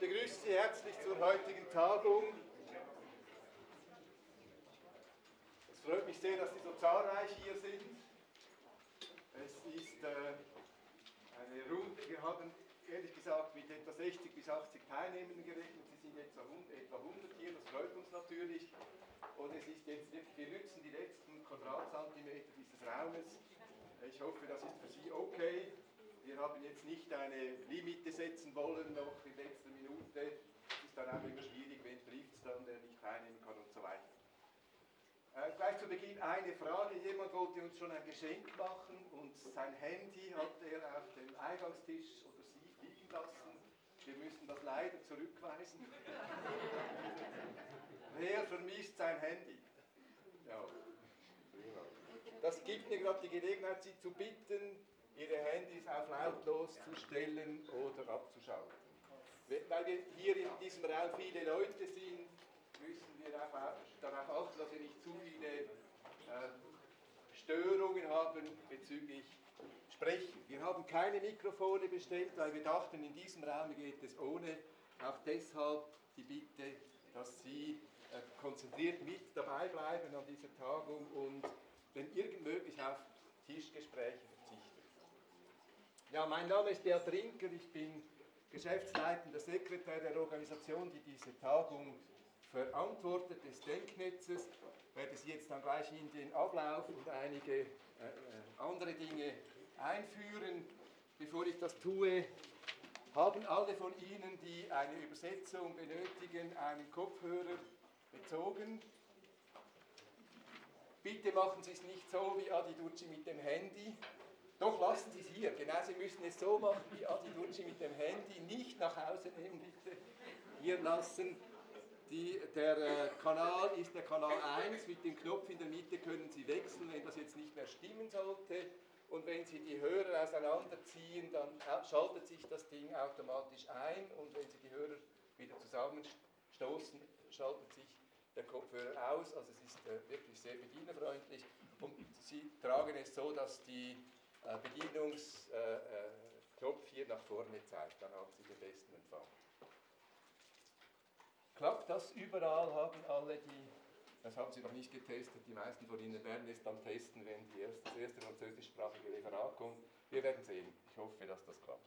begrüße Sie herzlich zur heutigen Tagung. Es freut mich sehr, dass Sie so zahlreich hier sind. Es ist eine Runde, wir haben ehrlich gesagt mit etwa 60 bis 80 Teilnehmenden gerechnet. Sie sind jetzt etwa 100 hier, das freut uns natürlich. Und es ist jetzt wirklich, wir nützen die letzten Quadratzentimeter dieses Raumes. Ich hoffe, das ist für Sie okay. Wir haben jetzt nicht eine Limite setzen wollen, noch in letzter Minute. Es ist dann auch immer schwierig, wen trifft es dann, der nicht teilnehmen kann und so weiter. Gleich zu Beginn eine Frage. Jemand wollte uns schon ein Geschenk machen und sein Handy hat er auf dem Eingangstisch oder Sie liegen lassen. Wir müssen das leider zurückweisen. Wer vermisst sein Handy? Ja. Das gibt mir gerade die Gelegenheit, Sie zu bitten, Ihre Handys auf lautlos zu stellen oder abzuschalten. Weil wir hier in diesem Raum viele Leute sind, müssen wir darauf achten, dass wir nicht zu viele Störungen haben bezüglich Sprechen. Wir haben keine Mikrofone bestellt, weil wir dachten, in diesem Raum geht es ohne. Auch deshalb die Bitte, dass Sie konzentriert mit dabei bleiben an dieser Tagung und wenn irgend möglich auf Tischgespräche verzichten. Ja, mein Name ist Beat Rinker, ich bin geschäftsleitender Sekretär der Organisation, die diese Tagung verantwortet, des Denknetzes. Ich werde Sie jetzt dann gleich in den Ablauf und einige andere Dinge einführen. Bevor ich das tue, haben alle von Ihnen, die eine Übersetzung benötigen, einen Kopfhörer bezogen. Bitte machen Sie es nicht so wie Adi Ducci mit dem Handy. Doch, lassen Sie es hier. Genau, Sie müssen es so machen wie Adi Ducci mit dem Handy. Nicht nach Hause nehmen, bitte. Hier lassen. Der Kanal ist der Kanal 1. Mit dem Knopf in der Mitte können Sie wechseln, wenn das jetzt nicht mehr stimmen sollte. Und wenn Sie die Hörer auseinanderziehen, dann schaltet sich das Ding automatisch ein. Und wenn Sie die Hörer wieder zusammenstoßen, schaltet sich der Kopfhörer aus. Also es ist wirklich sehr bedienerfreundlich. Und Sie tragen es so, dass die Bedienungsknopf hier nach vorne zeigt. Dann haben Sie den besten Empfang. Klappt das überall? Haben alle das haben Sie noch nicht getestet, die meisten von Ihnen werden es dann testen, wenn das erste französischsprachige Referat kommt. Wir werden sehen. Ich hoffe, dass das klappt.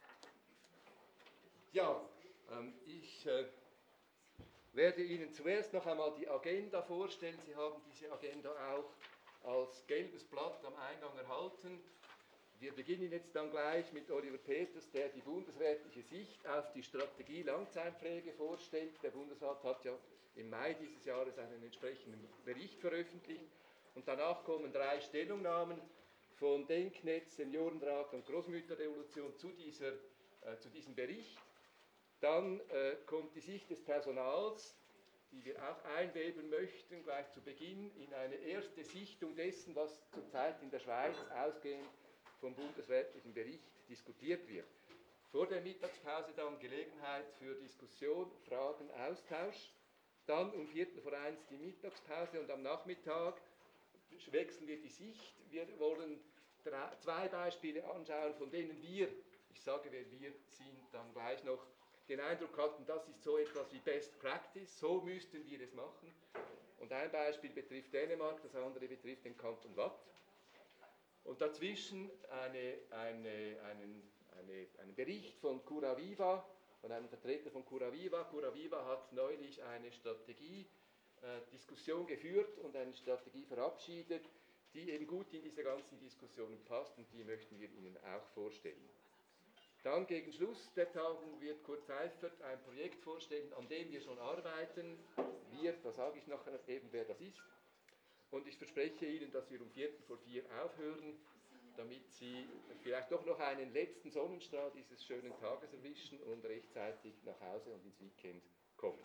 Ja, ich werde Ihnen zuerst noch einmal die Agenda vorstellen. Sie haben diese Agenda auch als gelbes Blatt am Eingang erhalten. Wir beginnen jetzt dann gleich mit Oliver Peters, der die bundesrätliche Sicht auf die Strategie Langzeitpflege vorstellt. Der Bundesrat hat ja im Mai dieses Jahres einen entsprechenden Bericht veröffentlicht. Und danach kommen 3 Stellungnahmen von Denknetz, Seniorenrat und Großmütterrevolution zu diesem Bericht. Dann kommt die Sicht des Personals, die wir auch einweben möchten, gleich zu Beginn in eine erste Sichtung dessen, was zurzeit in der Schweiz ausgehend vom bundesrätlichen Bericht diskutiert wird. Vor der Mittagspause dann Gelegenheit für Diskussion, Fragen, Austausch. Dann um 1:45 die Mittagspause und am Nachmittag wechseln wir die Sicht. Wir wollen 2 Beispiele anschauen, von denen wir, ich sage, wer wir sind, dann gleich noch den Eindruck hatten, das ist so etwas wie Best Practice, so müssten wir es machen. Und ein Beispiel betrifft Dänemark, das andere betrifft den Kanton Waadt. Und dazwischen einen Bericht von Curaviva, von einem Vertreter von Curaviva. Curaviva hat neulich eine Strategie-Diskussion geführt und eine Strategie verabschiedet, die eben gut in diese ganzen Diskussionen passt und die möchten wir Ihnen auch vorstellen. Dann gegen Schluss der Tagung wird Kurt Seifert ein Projekt vorstellen, an dem wir schon arbeiten. Wir, da sage ich nachher eben, wer das ist. Und ich verspreche Ihnen, dass wir um 3:45 aufhören, damit Sie vielleicht doch noch einen letzten Sonnenstrahl dieses schönen Tages erwischen und rechtzeitig nach Hause und ins Weekend kommen.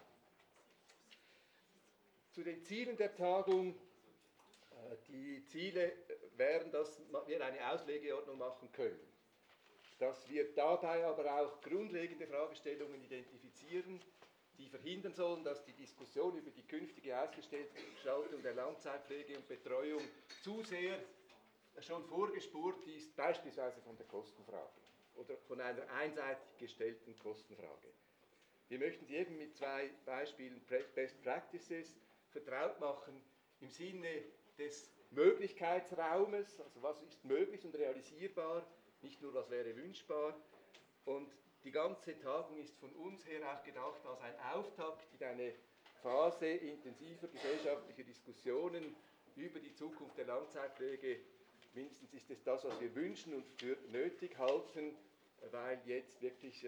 Zu den Zielen der Tagung. Die Ziele wären, dass wir eine Auslegeordnung machen können. Dass wir dabei aber auch grundlegende Fragestellungen identifizieren, die verhindern sollen, dass die Diskussion über die künftige Ausgestaltung der Langzeitpflege und Betreuung zu sehr schon vorgespurt ist, beispielsweise von der Kostenfrage oder von einer einseitig gestellten Kostenfrage. Wir möchten Sie eben mit zwei Beispielen Best Practices vertraut machen im Sinne des Möglichkeitsraumes, also was ist möglich und realisierbar, nicht nur was wäre wünschbar. Und die ganze Tagung ist von uns her auch gedacht als ein Auftakt in eine Phase intensiver gesellschaftlicher Diskussionen über die Zukunft der Langzeitpflege. Mindestens ist es das, was wir wünschen und für nötig halten, weil jetzt wirklich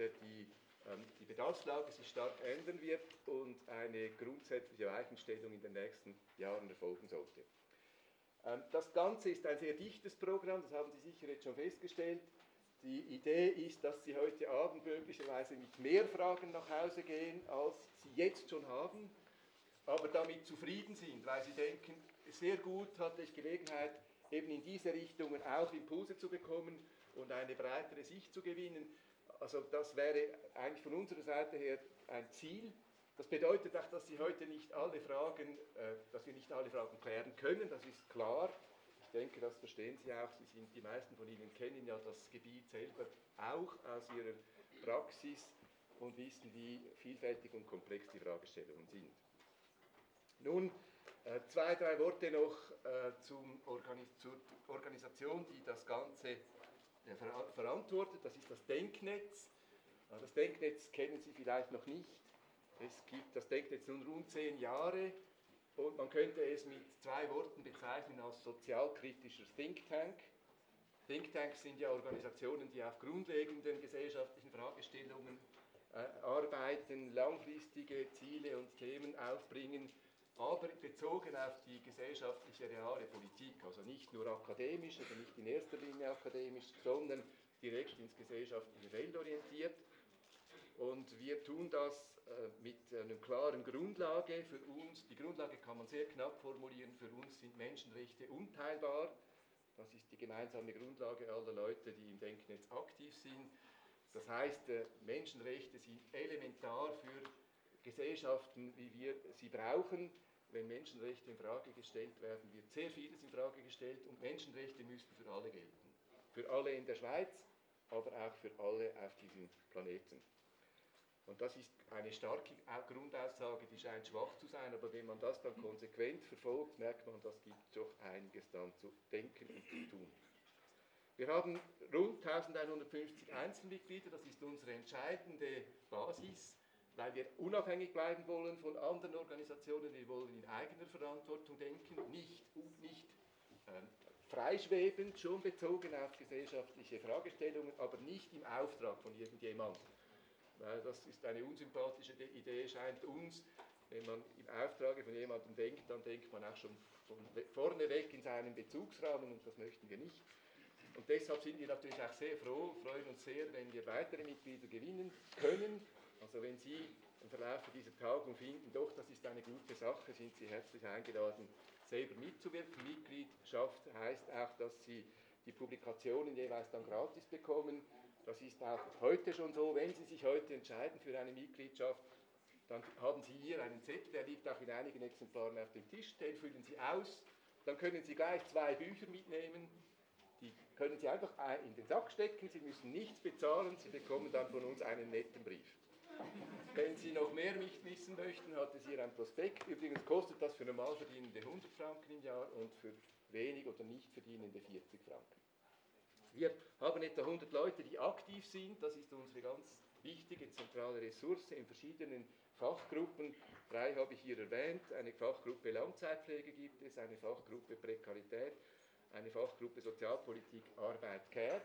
die Bedarfslage sich stark ändern wird und eine grundsätzliche Weichenstellung in den nächsten Jahren erfolgen sollte. Das Ganze ist ein sehr dichtes Programm, das haben Sie sicher jetzt schon festgestellt. Die Idee ist, dass Sie heute Abend möglicherweise mit mehr Fragen nach Hause gehen, als Sie jetzt schon haben, aber damit zufrieden sind, weil Sie denken, sehr gut hatte ich Gelegenheit, eben in diese Richtungen auch Impulse zu bekommen und eine breitere Sicht zu gewinnen. Also das wäre eigentlich von unserer Seite her ein Ziel. Das bedeutet auch, dass Sie heute nicht alle Fragen, dass wir nicht alle Fragen klären können, das ist klar. Ich denke, das verstehen Sie auch. Die meisten von Ihnen kennen ja das Gebiet selber auch aus Ihrer Praxis und wissen, wie vielfältig und komplex die Fragestellungen sind. Nun, zwei, drei Worte noch zur Organisation, die das Ganze verantwortet. Das ist das Denknetz. Das Denknetz kennen Sie vielleicht noch nicht. Es gibt das Denknetz nun rund 10 Jahre und man könnte es mit zwei Worten bezeichnen als sozialkritischer Think Tank. Think Tanks sind ja Organisationen, die auf grundlegenden gesellschaftlichen Fragestellungen arbeiten, langfristige Ziele und Themen aufbringen, aber bezogen auf die gesellschaftliche reale Politik, also nicht nur akademisch oder nicht in erster Linie akademisch, sondern direkt ins gesellschaftliche Feld orientiert. Und wir tun das mit einer klaren Grundlage für uns. Die Grundlage kann man sehr knapp formulieren. Für uns sind Menschenrechte unteilbar. Das ist die gemeinsame Grundlage aller Leute, die im Denknetz aktiv sind. Das heißt, Menschenrechte sind elementar für Gesellschaften, wie wir sie brauchen. Wenn Menschenrechte in Frage gestellt werden, wird sehr vieles in Frage gestellt und Menschenrechte müssen für alle gelten. Für alle in der Schweiz, aber auch für alle auf diesem Planeten. Und das ist eine starke Grundaussage, die scheint schwach zu sein, aber wenn man das dann konsequent verfolgt, merkt man, das gibt doch einiges dann zu denken und zu tun. Wir haben rund 1150 Einzelmitglieder, das ist unsere entscheidende Basis, weil wir unabhängig bleiben wollen von anderen Organisationen, wir wollen in eigener Verantwortung denken, nicht freischwebend, schon bezogen auf gesellschaftliche Fragestellungen, aber nicht im Auftrag von irgendjemandem. Weil das ist eine unsympathische Idee, scheint uns. Wenn man im Auftrag von jemandem denkt, dann denkt man auch schon von vorne weg in seinen Bezugsrahmen und das möchten wir nicht. Und deshalb sind wir natürlich auch sehr froh, freuen uns sehr, wenn wir weitere Mitglieder gewinnen können. Also wenn Sie im Verlauf dieser Tagung finden, doch, das ist eine gute Sache, sind Sie herzlich eingeladen, selber mitzuwirken. Mitgliedschaft heißt auch, dass Sie die Publikationen jeweils dann gratis bekommen. Das ist auch heute schon so. Wenn Sie sich heute entscheiden für eine Mitgliedschaft, dann haben Sie hier einen Zettel, der liegt auch in einigen Exemplaren auf dem Tisch, den füllen Sie aus. Dann können Sie gleich 2 Bücher mitnehmen. Die können Sie einfach in den Sack stecken, Sie müssen nichts bezahlen, Sie bekommen dann von uns einen netten Brief. Wenn Sie noch mehr wissen möchten, hat es hier ein Prospekt. Übrigens kostet das für Normalverdienende 100 Franken im Jahr und für wenig oder nicht Verdienende 40 Franken. Wir haben etwa 100 Leute, die aktiv sind. Das ist unsere ganz wichtige zentrale Ressource in verschiedenen Fachgruppen. 3 habe ich hier erwähnt. Eine Fachgruppe Langzeitpflege gibt es, eine Fachgruppe Prekarität, eine Fachgruppe Sozialpolitik, Arbeit, Care.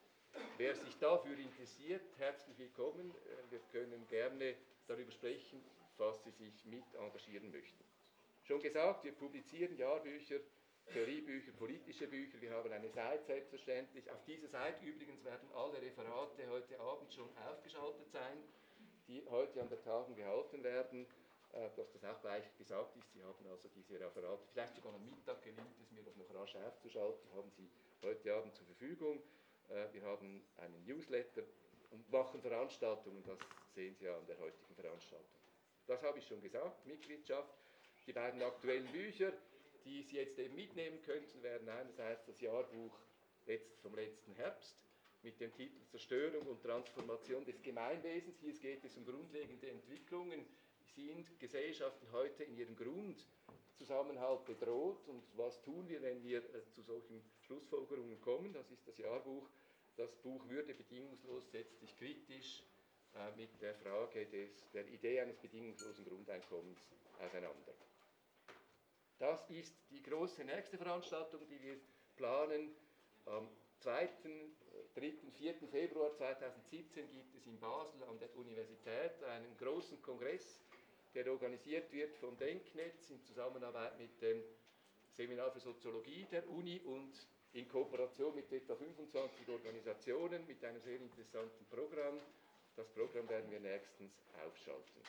Wer sich dafür interessiert, herzlich willkommen. Wir können gerne darüber sprechen, falls Sie sich mit engagieren möchten. Schon gesagt, wir publizieren Jahrbücher, Theoriebücher, politische Bücher. Wir haben eine Seite selbstverständlich. Auf dieser Seite übrigens werden alle Referate heute Abend schon aufgeschaltet sein, die heute an der Tagung gehalten werden. Dass das auch gleich gesagt ist, Sie haben also diese Referate, vielleicht sogar am Mittag gelingt es mir, das noch rasch aufzuschalten, haben Sie heute Abend zur Verfügung. Wir haben einen Newsletter und machen Veranstaltungen, das sehen Sie ja an der heutigen Veranstaltung. Das habe ich schon gesagt, Mitgliedschaft. Die beiden aktuellen Bücher, die Sie jetzt eben mitnehmen könnten, wären einerseits das Jahrbuch vom letzten Herbst mit dem Titel Zerstörung und Transformation des Gemeinwesens. Hier geht es um grundlegende Entwicklungen. Sind Gesellschaften heute in ihrem Grundzusammenhalt bedroht und was tun wir, wenn wir zu solchen Schlussfolgerungen kommen? Das ist das Jahrbuch. Das Buch Würde bedingungslos setzt sich kritisch mit der Frage der Idee eines bedingungslosen Grundeinkommens auseinander. Das ist die große nächste Veranstaltung, die wir planen. Am 2., 3., 4. Februar 2017 gibt es in Basel an der Universität einen großen Kongress, der organisiert wird vom Denknetz in Zusammenarbeit mit dem Seminar für Soziologie der Uni und in Kooperation mit etwa 25 Organisationen mit einem sehr interessanten Programm. Das Programm werden wir nächstens aufschalten.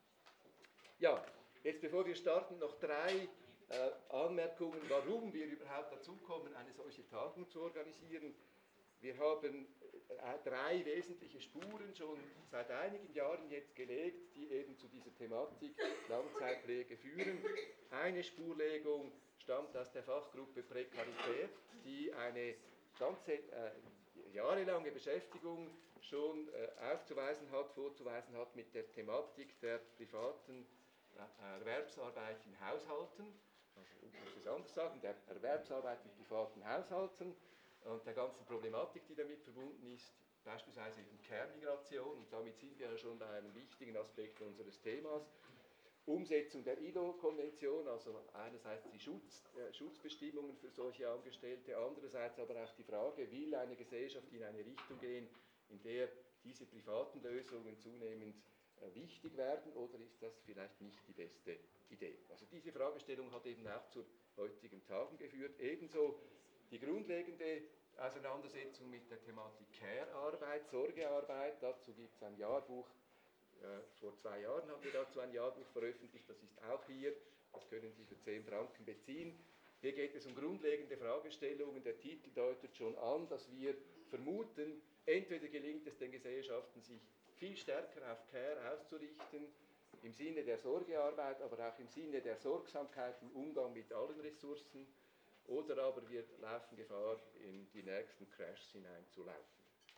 Ja, jetzt bevor wir starten, noch 3 Anmerkungen, warum wir überhaupt dazu kommen, eine solche Tagung zu organisieren. Wir haben 3 wesentliche Spuren schon seit einigen Jahren jetzt gelegt, die eben zu dieser Thematik Langzeitpflege führen. Eine Spurlegung stammt aus der Fachgruppe Prekarität, die eine ganze jahrelange Beschäftigung schon vorzuweisen hat mit der Thematik der privaten Erwerbsarbeit in Haushalten. Also, ich muss es anders sagen, der Erwerbsarbeit in privaten Haushalten und der ganzen Problematik, die damit verbunden ist, beispielsweise in Kernmigration, und damit sind wir ja schon bei einem wichtigen Aspekt unseres Themas, Umsetzung der ILO-Konvention, also einerseits die Schutzbestimmungen für solche Angestellte, andererseits aber auch die Frage, will eine Gesellschaft in eine Richtung gehen, in der diese privaten Lösungen zunehmend wichtig werden, oder ist das vielleicht nicht die beste Idee? Also diese Fragestellung hat eben auch zur heutigen Tagung geführt. Ebenso die grundlegende Auseinandersetzung mit der Thematik Care-Arbeit, Sorgearbeit. Dazu gibt es ein Jahrbuch. Vor 2 Jahren haben wir dazu ein Jahrbuch veröffentlicht. Das ist auch hier. Das können Sie für 10 Franken beziehen. Hier geht es um grundlegende Fragestellungen. Der Titel deutet schon an, dass wir vermuten, entweder gelingt es den Gesellschaften, sich viel stärker auf Care auszurichten, im Sinne der Sorgearbeit, aber auch im Sinne der Sorgsamkeit im Umgang mit allen Ressourcen, oder aber wir laufen Gefahr, in die nächsten Crashs hineinzulaufen.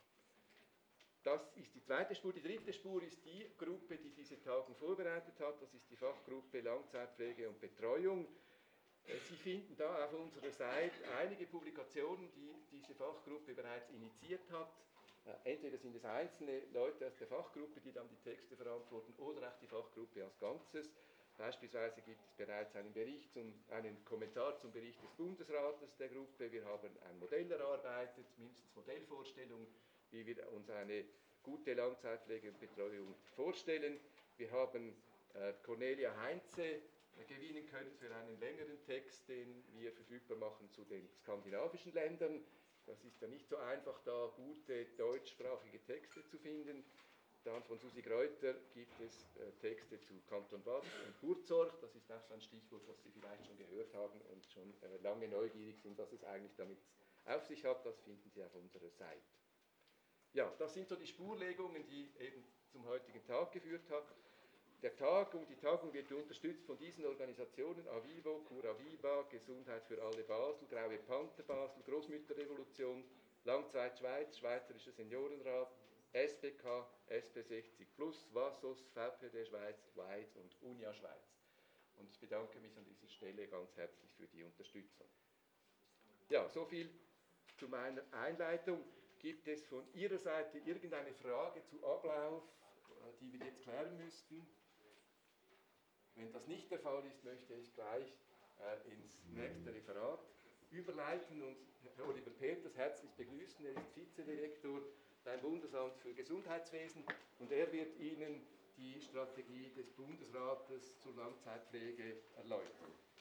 Das ist die zweite Spur. Die dritte Spur ist die Gruppe, die diese Tagung vorbereitet hat. Das ist die Fachgruppe Langzeitpflege und Betreuung. Sie finden da auf unserer Seite einige Publikationen, die diese Fachgruppe bereits initiiert hat. Entweder sind es einzelne Leute aus der Fachgruppe, die dann die Texte verantworten, oder auch die Fachgruppe als Ganzes. Beispielsweise gibt es bereits einen Kommentar zum Bericht des Bundesrates der Gruppe. Wir haben ein Modell erarbeitet, mindestens Modellvorstellungen, wie wir uns eine gute Langzeitpflege und Betreuung vorstellen. Wir haben Cornelia Heinze gewinnen können für einen längeren Text, den wir verfügbar machen zu den skandinavischen Ländern. Das ist ja nicht so einfach, da gute deutschsprachige Texte zu finden. Dann von Susi Greuter gibt es Texte zu Kanton Baden und Burzorg. Das ist auch so ein Stichwort, das Sie vielleicht schon gehört haben und schon lange neugierig sind, was es eigentlich damit auf sich hat. Das finden Sie auf unserer Seite. Ja, das sind so die Spurlegungen, die eben zum heutigen Tag geführt hat. Die Tagung wird unterstützt von diesen Organisationen: Avivo, Cura Viva, Gesundheit für alle Basel, Graue Panther Basel, Großmütterrevolution, Langzeit Schweiz, Schweizerischer Seniorenrat, SPK, SP60+, VASOS, VPD Schweiz, WIDE und UNIA Schweiz. Und ich bedanke mich an dieser Stelle ganz herzlich für die Unterstützung. Ja, soviel zu meiner Einleitung. Gibt es von Ihrer Seite irgendeine Frage zu Ablauf, die wir jetzt klären müssten? Wenn das nicht der Fall ist, möchte ich gleich ins nächste Referat überleiten und Herr Oliver Peters herzlich begrüßen. Er ist Vizedirektor beim Bundesamt für Gesundheitswesen und er wird Ihnen die Strategie des Bundesrates zur Langzeitpflege erläutern.